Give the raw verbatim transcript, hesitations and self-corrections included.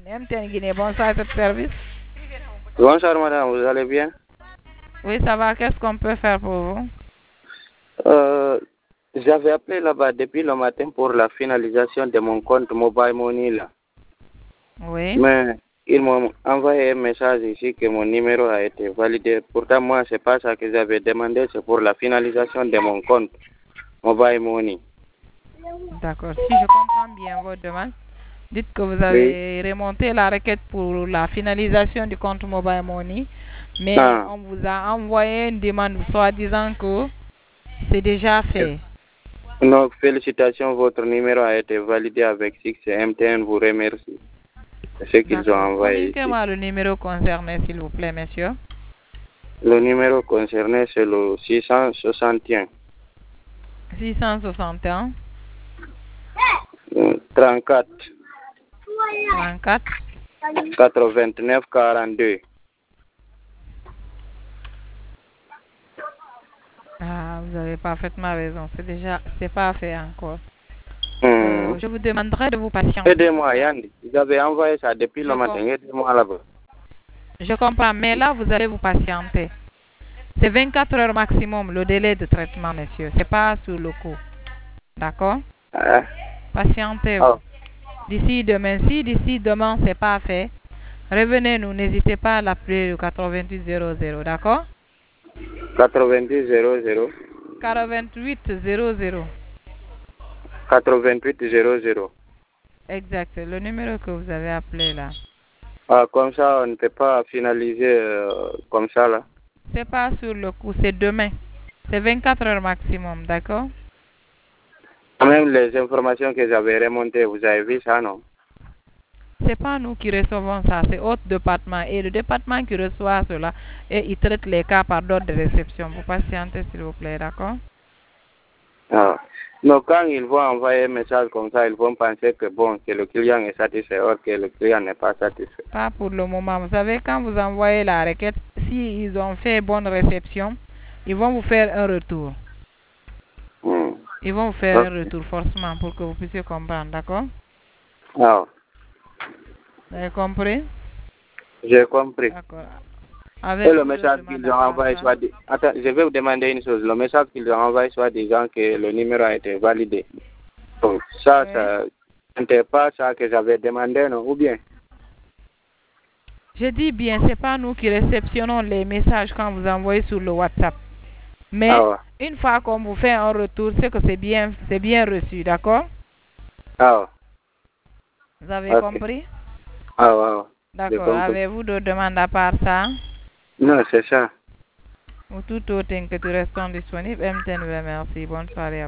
M T N Guinée, bonsoir à votre service. Bonsoir madame, vous allez bien? Oui, ça va. Qu'est-ce qu'on peut faire pour vous? Euh, j'avais appelé là-bas depuis le matin pour la finalisation de mon compte Mobile Money là. Oui. Mais ils m'ont envoyé un message ici que mon numéro a été validé. Pourtant, moi, c'est pas ça que j'avais demandé, c'est pour la finalisation de mon compte Mobile Money. D'accord. Si je comprends bien votre demande, dites que vous avez oui. remonté la requête pour la finalisation du compte Mobile Money, mais ah. on vous a envoyé une demande soi-disant que c'est déjà fait. Donc, félicitations, votre numéro a été validé avec six et M T N vous remercie. C'est ce qu'ils ont envoyé. Communiquez-moi le numéro concerné, s'il vous plaît, monsieur. Le numéro concerné, c'est le six cent soixante et un. six cent soixante et un. trente-quatre. trente-quatre. quatre-vingt-neuf quarante-deux. Ah, vous avez parfaitement raison. C'est déjà, c'est pas fait encore. Mmh. Euh, je vous demanderai de vous patienter. Aidez-moi, Yann. Vous avez envoyé ça depuis je le matin. Aidez-moi là-bas. Je comprends, mais là, vous allez vous patienter. C'est vingt-quatre heures maximum le délai de traitement, monsieur. C'est pas sur le coup. D'accord? Ah. Patientez-vous. Oh. D'ici demain, si d'ici demain c'est pas fait, revenez-nous. N'hésitez pas à l'appeler au quatre-vingt-huit zéro zéro. D'accord? quatre-vingt-huit zéro zéro. quatre-vingt-huit zéro zéro. quatre-vingt-huit zéro zéro. Exact. Le numéro que vous avez appelé là. Ah, comme ça, on ne peut pas finaliser euh, comme ça là. C'est pas sur le coup, c'est demain. C'est vingt-quatre heures maximum, d'accord? Même les informations que j'avais remontées, vous avez vu ça, non? C'est pas nous qui recevons ça, c'est autre département. Et le département qui reçoit cela, et il traite les cas par d'autres de réception. Vous patientez, s'il vous plaît, d'accord? Ah. Donc, quand ils vont envoyer un message comme ça, ils vont penser que bon, que le client est satisfait, or que le client n'est pas satisfait. Pas pour le moment. Vous savez, quand vous envoyez la requête, s'ils ont fait bonne réception, ils vont vous faire un retour. Hmm. Ils vont vous faire ah. un retour forcément pour que vous puissiez comprendre, d'accord? Ah. Vous avez compris? J'ai compris. D'accord. Et le message qu'ils ont envoyé soit dit... Attends, je vais vous demander une chose. Le message qu'ils ont envoyé soit disant que le numéro a été validé. Donc, ça, oui. ça n'était pas ça que j'avais demandé, non? Ou bien? Je dis bien, c'est pas nous qui réceptionnons les messages quand vous envoyez sur le WhatsApp. Mais ah ouais. une fois qu'on vous fait un retour, c'est que c'est bien, c'est bien reçu, d'accord? Ah ouais. Vous avez okay. compris? Ah ouais. ouais. D'accord. Avez-vous d'autres demandes à part ça? Non, c'est ça. Ou tout autre que tu restes disponible, M T N, merci. Bonne soirée.